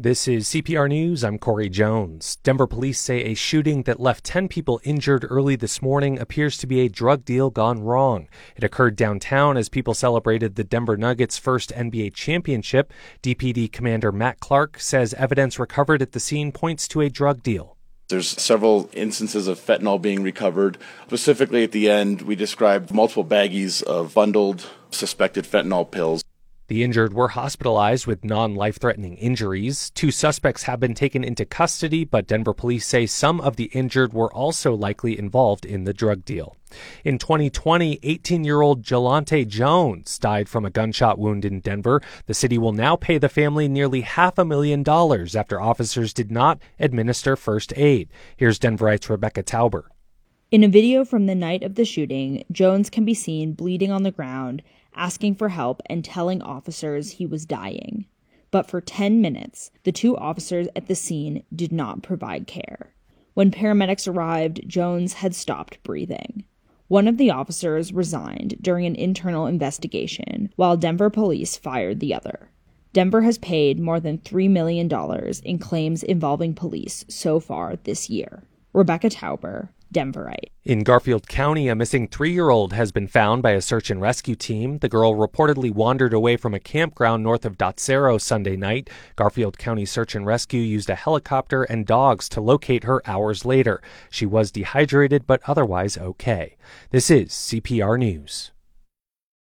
This is CPR News. I'm Corey Jones. Denver police say a shooting that left 10 people injured early this morning appears to be a drug deal gone wrong. It occurred downtown as people celebrated the Denver Nuggets' first NBA championship. DPD Commander Matt Clark says evidence recovered at the scene points to a drug deal. There's several instances of fentanyl being recovered. Specifically at the end, we described multiple baggies of bundled suspected fentanyl pills. The injured were hospitalized with non-life-threatening injuries. 2 suspects have been taken into custody, but Denver police say some of the injured were also likely involved in the drug deal. In 2020, 18-year-old Jelante Jones died from a gunshot wound in Denver. The city will now pay the family nearly $500,000 after officers did not administer first aid. Here's Denverite's Rebecca Tauber. In a video from the night of the shooting, Jones can be seen bleeding on the ground, asking for help and telling officers he was dying. But for 10 minutes, the 2 officers at the scene did not provide care. When paramedics arrived, Jones had stopped breathing. One of the officers resigned during an internal investigation, while Denver police fired the other. Denver has paid more than $3 million in claims involving police so far this year. Rebecca Tauber, Denverite. In Garfield County, a missing 3-year-old has been found by a search and rescue team. The girl reportedly wandered away from a campground north of Dotsero Sunday night. Garfield County Search and Rescue used a helicopter and dogs to locate her hours later. She was dehydrated but otherwise okay. This is CPR News.